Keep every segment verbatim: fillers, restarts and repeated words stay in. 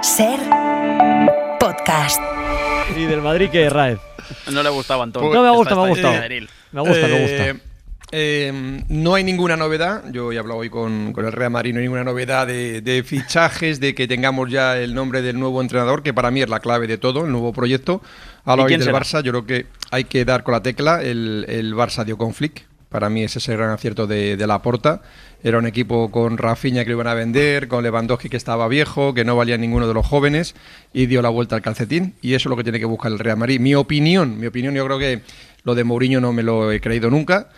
Ser podcast. ¿Y del Madrid qué, Raed? No le gustaba, Antonio. No me gusta, me ha gustado. Eh, Me gusta, me gusta. Eh, eh, no hay ninguna novedad. Yo he hablado hoy con, con el Real Madrid. No hay ninguna novedad de, de fichajes, de que tengamos ya el nombre del nuevo entrenador, que para mí es la clave de todo, el nuevo proyecto. Habla hoy del será? Barça. Yo creo que hay que dar con la tecla. El, el Barça dio con Flick. Para mí ese es el gran acierto de, de Laporta. Era un equipo con Rafinha que lo iban a vender, con Lewandowski que estaba viejo, que no valía ninguno de los jóvenes, y dio la vuelta al calcetín. Y eso es lo que tiene que buscar el Real Madrid. Mi opinión, mi opinión, yo creo que lo de Mourinho no me lo he creído nunca.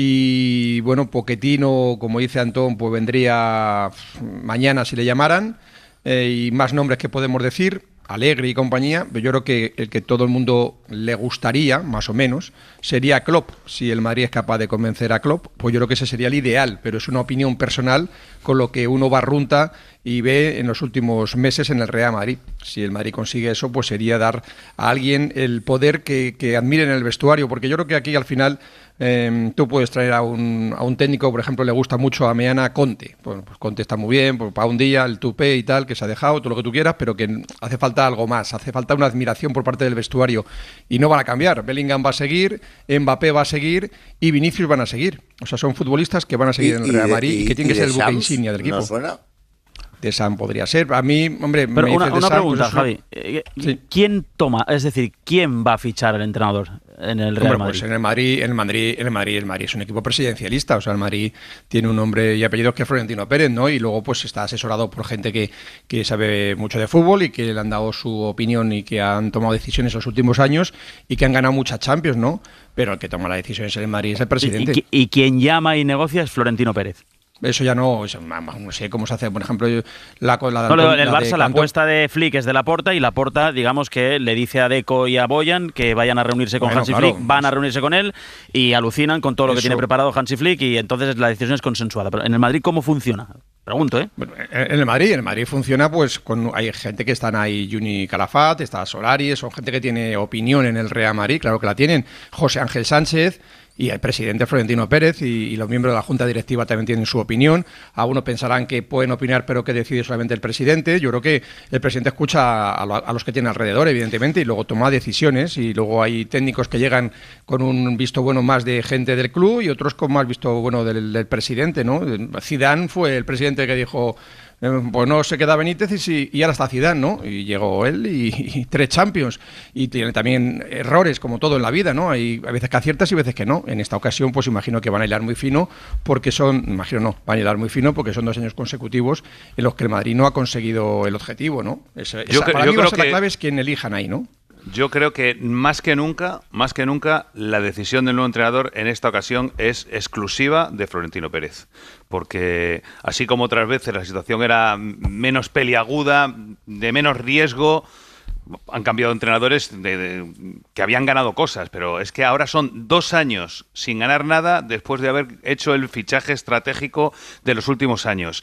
Y bueno, Pochettino, como dice Antón, pues vendría mañana si le llamaran. Eh, y más nombres que podemos decir. Allegri y compañía, pero yo creo que el que todo el mundo le gustaría, más o menos, sería Klopp. Si el Madrid es capaz de convencer a Klopp, pues yo creo que ese sería el ideal, pero es una opinión personal con lo que uno barrunta y ve en los últimos meses en el Real Madrid. Si el Madrid consigue eso, pues sería dar a alguien el poder que, que admire en el vestuario, porque yo creo que aquí al final eh, tú puedes traer a un, a un técnico, por ejemplo, le gusta mucho a Meana Conte. Bueno, pues Conte está muy bien, pues para un día el tupé y tal, que se ha dejado, todo lo que tú quieras, pero que hace falta algo más, hace falta una admiración por parte del vestuario y no van a cambiar. Bellingham va a seguir, Mbappé va a seguir y Vinicius van a seguir. O sea, son futbolistas que van a seguir y, en el Real Madrid y, y que tienen que ser el buque insignia del equipo. ¿No suena? De Sam podría ser. A mí, hombre, pero me una, dices de una Sam, pregunta, pues Javi. Sí. ¿Quién toma, es decir, quién va a fichar al entrenador en el Real hombre, Madrid? Pues en el Madrid, en el Madrid, en el Madrid, el Madrid es un equipo presidencialista. O sea, el Madrid tiene un nombre y apellido que es Florentino Pérez, ¿no? Y luego, pues está asesorado por gente que, que sabe mucho de fútbol y que le han dado su opinión y que han tomado decisiones en los últimos años y que han ganado muchas Champions, ¿no? Pero el que toma las decisiones en el Madrid es el presidente. Y, y, y quien llama y negocia es Florentino Pérez. Eso ya no, eso, no sé cómo se hace. Por ejemplo, la, la, no, la en el la Barça la apuesta de Flick es de Laporta y Laporta, digamos que le dice a Deco y a Boyan que vayan a reunirse con bueno, Hansi claro, Flick, van a reunirse con él y alucinan con todo lo eso. que tiene preparado Hansi Flick y entonces la decisión es consensuada. Pero en el Madrid, ¿cómo funciona? Pregunto, ¿eh? Bueno, en el Madrid, en el Madrid funciona pues con hay gente que están ahí, Juni Calafat, está Solari, son gente que tiene opinión en el Real Madrid, claro que la tienen. José Ángel Sánchez y el presidente Florentino Pérez y, y los miembros de la Junta Directiva también tienen su opinión. Algunos pensarán que pueden opinar, pero que decide solamente el presidente. Yo creo que el presidente escucha a, lo, a los que tiene alrededor, evidentemente, y luego toma decisiones. Y luego hay técnicos que llegan con un visto bueno más de gente del club y otros con más visto bueno del, del presidente, ¿no? Zidane fue el presidente que dijo... Pues no se queda Benítez y, si, y ahora está Zidane, ¿no? Y llegó él y, y tres Champions. Y tiene también errores, como todo en la vida, ¿no? Hay a veces que aciertas y veces que no. En esta ocasión, pues imagino que van a hilar muy fino porque son... Imagino no, van a hilar muy fino porque son dos años consecutivos en los que el Madrid no ha conseguido el objetivo, ¿no? Esa, esa, yo, para yo mí va a ser que... la clave es quien elijan ahí, ¿no? Yo creo que más que nunca, más que nunca, la decisión del nuevo entrenador en esta ocasión es exclusiva de Florentino Pérez. Porque así como otras veces la situación era menos peliaguda, de menos riesgo, han cambiado entrenadores de, de, que habían ganado cosas, pero es que ahora son dos años sin ganar nada después de haber hecho el fichaje estratégico de los últimos años.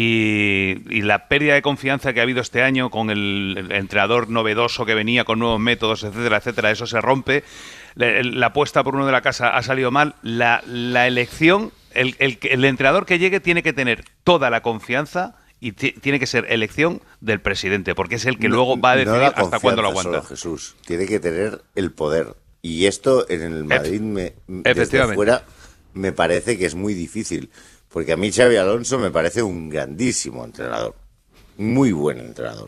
Y, y la pérdida de confianza que ha habido este año con el, el entrenador novedoso que venía con nuevos métodos, etcétera, etcétera, eso se rompe. La, la apuesta por uno de la casa ha salido mal. La, la elección, el, el, el entrenador que llegue tiene que tener toda la confianza y t- tiene que ser elección del presidente, porque es el que no, luego va a decidir no hasta cuándo lo aguanta. Solo, Jesús, tiene que tener el poder. Y esto en el Madrid, me, desde fuera, me parece que es muy difícil. Porque a mí Xabi Alonso me parece un grandísimo entrenador. Muy buen entrenador.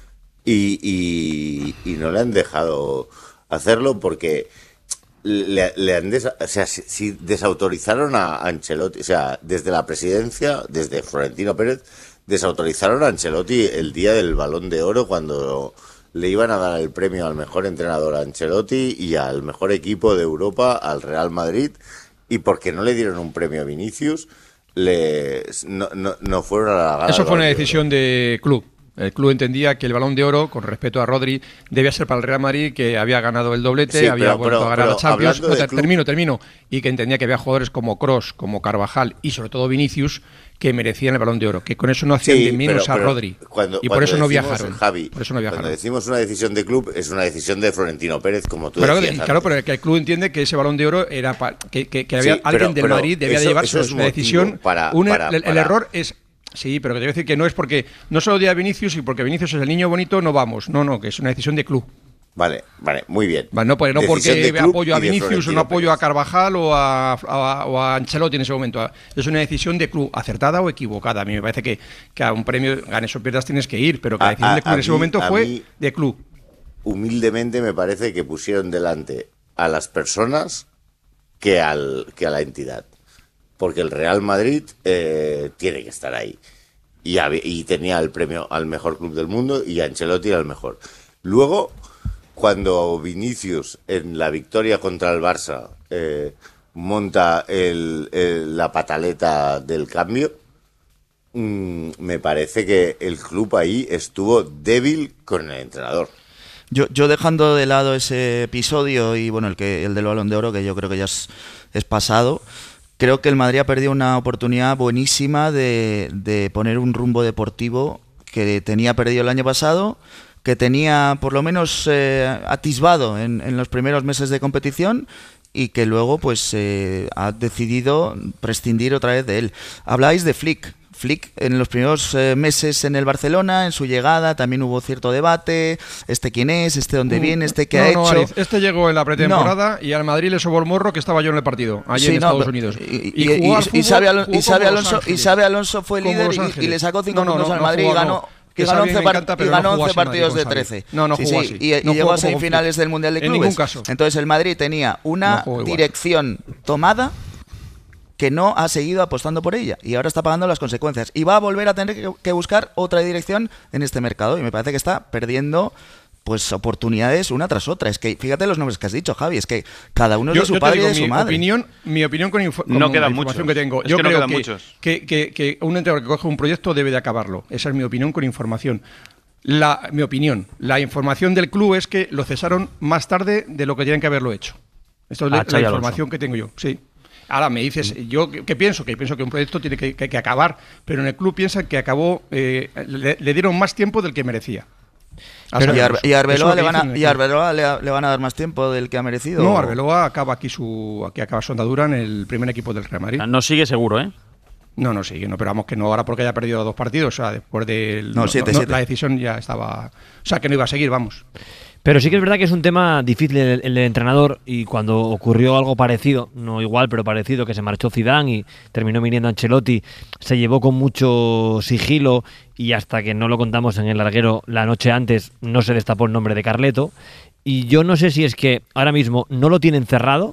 Y, y, y no le han dejado hacerlo porque le, le han desa- o sea, si, si desautorizaron a Ancelotti, o sea, desde la presidencia, desde Florentino Pérez, desautorizaron a Ancelotti el día del Balón de Oro cuando le iban a dar el premio al mejor entrenador a Ancelotti y al mejor equipo de Europa al Real Madrid, y porque no le dieron un premio a Vinicius, le, no, no, no fueron a la gala. Eso fue una decisión de club. El club entendía que el Balón de Oro, con respeto a Rodri, debía ser para el Real Madrid, que había ganado el doblete, sí, había pero, vuelto pero, a ganar la Champions. No, ter- termino, termino. Y que entendía que había jugadores como Kroos, como Carvajal y sobre todo Vinicius, que merecían el Balón de Oro, que con eso no hacían sí, de menos pero, a pero Rodri. Cuando, y cuando por eso no decimos, viajaron. Javi, por eso no viajaron. Cuando decimos una decisión de club, es una decisión de Florentino Pérez, como tú pero, decías. Claro, antes. pero que el club entiende que ese Balón de Oro era pa- que, que, que había sí, alguien pero, del pero Madrid debía eso, de llevarse eso es una decisión. Para, una, para, el, el para, error es Sí, pero que te voy a decir que no es porque no solo de Vinicius y porque Vinicius es el niño bonito, no vamos. No, no, que es una decisión de club. Vale, vale, muy bien. Vale, no, pues, no porque apoyo a Vinicius o no apoyo a Carvajal o a, a, o a Ancelotti en ese momento. Es una decisión de club, acertada o equivocada. A mí me parece que, que a un premio, ganes o pierdas, tienes que ir, pero que la decisión a, de club en ese mí, momento fue mí, de club. Humildemente me parece que pusieron delante a las personas que, al, que a la entidad. Porque el Real Madrid eh, tiene que estar ahí. Y, y tenía el premio al mejor club del mundo y Ancelotti era el mejor. Luego, cuando Vinicius en la victoria contra el Barça eh, monta el, el, la pataleta del cambio, mmm, me parece que el club ahí estuvo débil con el entrenador. Yo, yo dejando de lado ese episodio y bueno el que el del Balón de Oro, que yo creo que ya es, es pasado, creo que el Madrid ha perdido una oportunidad buenísima de, de poner un rumbo deportivo que tenía perdido el año pasado, que tenía por lo menos eh, atisbado en, en los primeros meses de competición y que luego pues eh, ha decidido prescindir otra vez de él. Habláis de Flick. Flick en los primeros eh, meses en el Barcelona, en su llegada, también hubo cierto debate. ¿Este quién es? ¿Este dónde viene? ¿Este qué no, ha no, hecho? Ariz, este llegó en la pretemporada no. y al Madrid le sobó el morro que estaba yo en el partido, allí sí, en no, Estados Unidos. Y, y, y, y, y Xabi Alonso, Alonso, Alonso fue líder y, y le sacó cinco no, puntos no, no, al Madrid no, y ganó... No. Y ganó once, encanta, y ganó once partidos de trece. No, no jugó sí, sí. así. Y, no y llegó a semifinales del Mundial de Clubes. En ningún caso. Entonces el Madrid tenía una no dirección tomada que no ha seguido apostando por ella y ahora está pagando las consecuencias. Y va a volver a tener que, que buscar otra dirección en este mercado. Y me parece que está perdiendo pues oportunidades una tras otra. Es que fíjate los nombres que has dicho, Javi, es que cada uno es yo, de su yo padre digo, y de su mi madre. Opinión, mi opinión con, info, con no quedan la información muchos. que tengo. Es yo que creo no quedan que, muchos. Que, que, que un entrenador que coge un proyecto debe de acabarlo. Esa es mi opinión con información. La, mi opinión. La información del club es que lo cesaron más tarde de lo que tenían que haberlo hecho. Esto es la, la información que tengo yo. Sí. Ahora me dices, yo qué pienso, que pienso que un proyecto tiene que, que, que acabar, pero en el club piensan que acabó, eh, le, le dieron más tiempo del que merecía. Pero y, Arbe, y Arbeloa, le van, a, y Arbeloa le, le van a dar más tiempo del que ha merecido. No, Arbeloa acaba aquí su aquí acaba su andadura en el primer equipo del Real Madrid. No sigue seguro, ¿eh? No, no sigue, no, pero vamos que no ahora porque haya perdido dos partidos, o sea, después de no, siete, no, siete. la decisión ya estaba, o sea, que no iba a seguir, vamos. Pero sí que es verdad que es un tema difícil el, el del entrenador y cuando ocurrió algo parecido, no igual, pero parecido, que se marchó Zidane y terminó viniendo Ancelotti, se llevó con mucho sigilo y hasta que no lo contamos en el larguero la noche antes no se destapó el nombre de Carleto y yo no sé si es que ahora mismo no lo tienen cerrado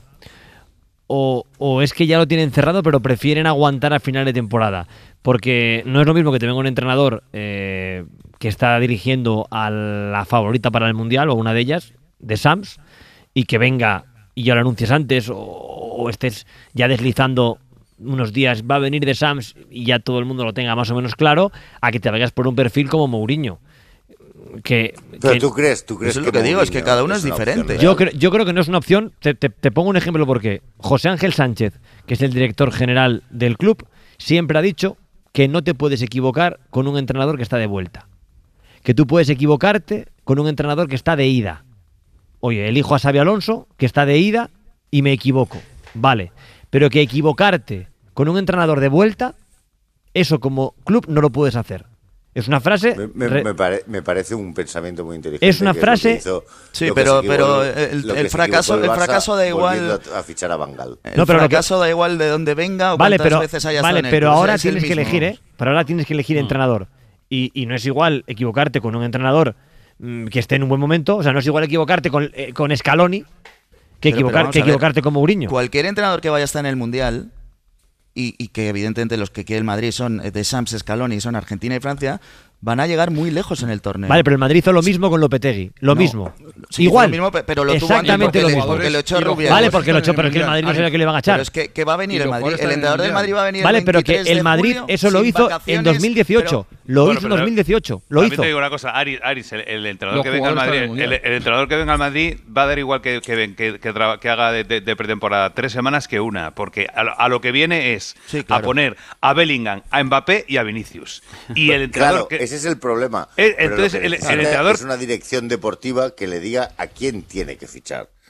o, o es que ya lo tienen cerrado pero prefieren aguantar a final de temporada. Porque no es lo mismo que te venga un entrenador eh, que está dirigiendo a la favorita para el Mundial, o una de ellas, de Sams, y que venga y ya lo anuncies antes, o, o estés ya deslizando unos días, va a venir de Sams y ya todo el mundo lo tenga más o menos claro, a que te vayas por un perfil como Mourinho. Que, Pero que, tú crees, tú crees eso es que lo que Mourinho digo, es que cada uno es, es diferente. Yo, cre yo creo que no es una opción. Te, te, te pongo un ejemplo porque José Ángel Sánchez, que es el director general del club, siempre ha dicho que no te puedes equivocar con un entrenador que está de vuelta. Que tú puedes equivocarte con un entrenador que está de ida. Oye, elijo a Xabi Alonso, que está de ida, y me equivoco. Vale. Pero que equivocarte con un entrenador de vuelta, eso como club no lo puedes hacer. Es una frase... Me, me, me, pare, me parece un pensamiento muy inteligente. Es una frase... Es hizo, sí, pero, pero el, el, fracaso, el, el fracaso da igual... A fichar a Van Gaal. El no, pero fracaso que... da igual de dónde venga o vale, cuántas pero, veces haya vale, estado en pero el ahora es tienes que elegir, ¿eh? Pero ahora tienes que elegir mm. entrenador. Y, y no es igual equivocarte con un entrenador mmm, que esté en un buen momento. O sea, no es igual equivocarte con, eh, con Scaloni que, pero, equivocar, pero que equivocarte con Mourinho. Cualquier entrenador que vaya a estar en el Mundial... Y, y que evidentemente los que quiere el Madrid son de Sams, Scaloni, son Argentina y Francia, van a llegar muy lejos en el torneo. Vale, pero el Madrid hizo lo mismo con Lopetegui, lo no, mismo. Sí, igual, lo mismo, pero lo exactamente tuvo lo mismo. Porque lo echó Rubiales. Vale, porque lo echó, pero es que el Madrid no sabía que le iban a echar. Pero es que, que va a venir el Madrid, el entrenador del Madrid va a venir vale, el pero que el Madrid eso lo hizo en dos mil dieciocho. Lo hizo en dos mil dieciocho. Lo hizo. Te digo una cosa, Aris, Aris el, el entrenador que venga al Madrid, el, el entrenador que venga al Madrid va a dar igual que que, que, que, que haga de, de, de pretemporada tres semanas que una, porque a lo, a lo que viene es sí, claro. a poner a Bellingham, a Mbappé y a Vinicius. Y el entrenador claro, que, ese es el problema. El, entonces el, el entrenador es una dirección deportiva que le diga a quién tiene que fichar.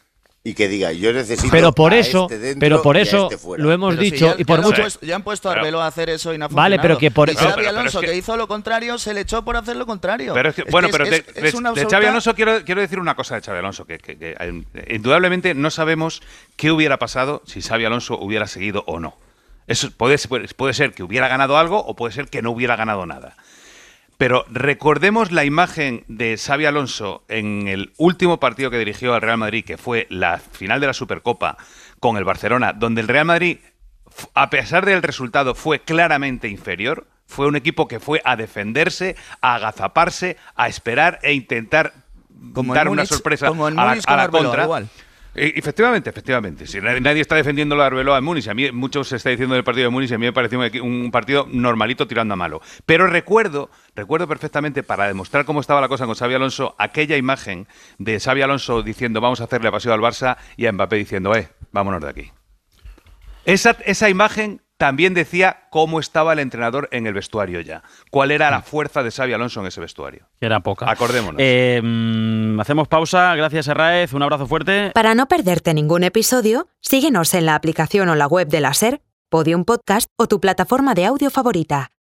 y que diga, yo necesito pero por a eso, este dentro pero por y a eso este fuera. lo hemos Pero si dicho ya, y por ya mucho han puesto, ya han puesto a Arbeloa a hacer eso y no ha Vale, funcionado. pero que por y eso- Xavi No, pero- pero Alonso, es que- que hizo lo contrario, se le echó por hacer lo contrario. Pero es que, Es bueno, que pero es- de, es- de- es una de absoluta- Xavi Alonso quiero, quiero decir una cosa de Xavi Alonso, que, que- que, eh, indudablemente no sabemos qué hubiera pasado si Xavi Alonso hubiera seguido o no. Eso puede, puede ser que hubiera ganado algo o puede ser que no hubiera ganado nada. Pero recordemos la imagen de Xavi Alonso en el último partido que dirigió al Real Madrid, que fue la final de la Supercopa con el Barcelona, donde el Real Madrid, a pesar del resultado, fue claramente inferior. Fue un equipo que fue a defenderse, a agazaparse, a esperar e intentar Como en dar una Múnich- sorpresa como en a la, Múnich a con la Arbeloa, contra. igual. E- Efectivamente, efectivamente. Si nadie, nadie está defendiendo lo de Arbeloa en Múnich. A mí mucho se está diciendo del partido de Múnich y a mí me pareció un, equi- un partido normalito tirando a malo. Pero recuerdo, recuerdo perfectamente, para demostrar cómo estaba la cosa con Xavi Alonso, aquella imagen de Xavi Alonso diciendo vamos a hacerle paseo al Barça y a Mbappé diciendo, eh, vámonos de aquí. Esa, esa imagen también decía cómo estaba el entrenador en el vestuario ya. Cuál era la fuerza de Xavi Alonso en ese vestuario. Que era poca. Acordémonos. Eh, mm, hacemos pausa. Gracias, Herráez. Un abrazo fuerte. Para no perderte ningún episodio, síguenos en la aplicación o la web de la SER, Podium Podcast o tu plataforma de audio favorita.